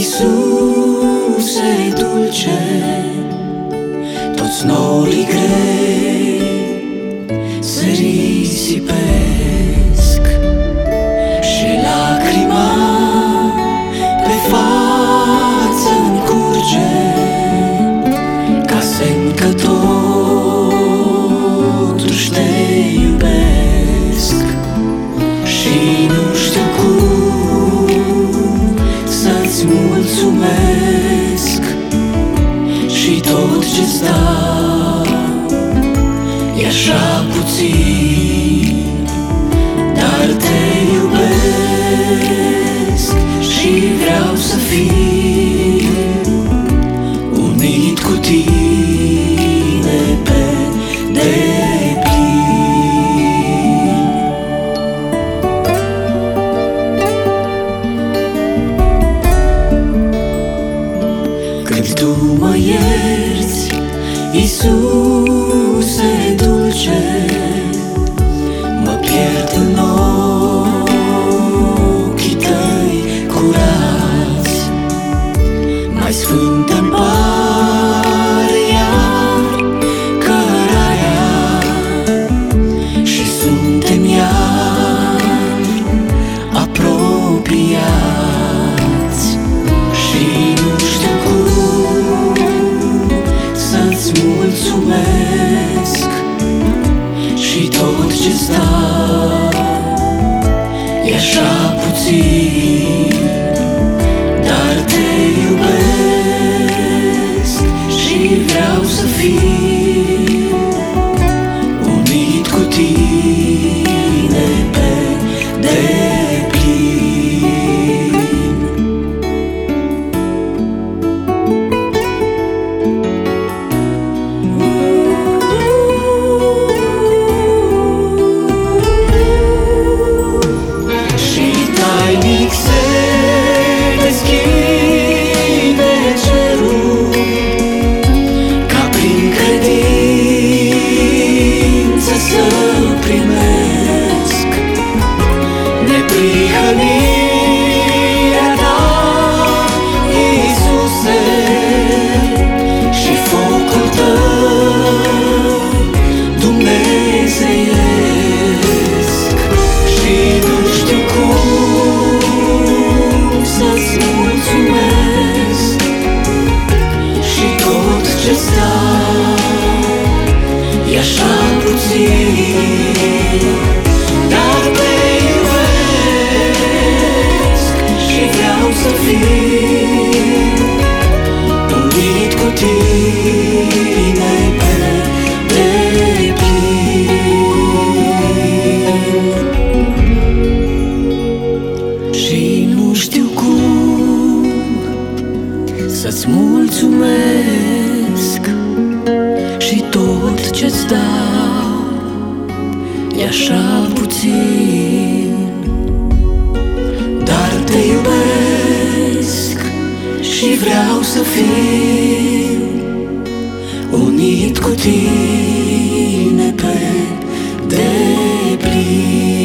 Iisuse dulce, toți norii grei se risipesc și lacrima pe față-mi curge, ca semn că totuși te iubesc. Și nu știu cum să-ți mulțumesc, și tot ce-ți dau e așa puțin, dar te iubesc și vreau să fiu unit cu tine pe deplin. Când tu mă ierți, Iisuse dulce, mă pierd în ochii tăi curați. Mai sfântă-mi pare iar căraia și suntem iar apropiați. Și nu știu cum să-ți mulțumesc, și tot ce-ți dau e așa puțin, dar te iubesc și vreau să fiu unit cu tine pe deplin. Și tainic se deschide cerul, ca prin credință să primesc neprihănirea ta, Iisuse, și focul tău dumnezeiesc. Și nu știu cum să-ți mulțumesc, și tot ce-ți dau e așa puțin, dar te iubesc și vreau să fiu unit cu tine pe deplin. Și nu știu cum să-ți mulțumesc, și tot ce-ți dau e așa puțin, dar te iubesc și vreau să fiu unit cu tine pe deplin.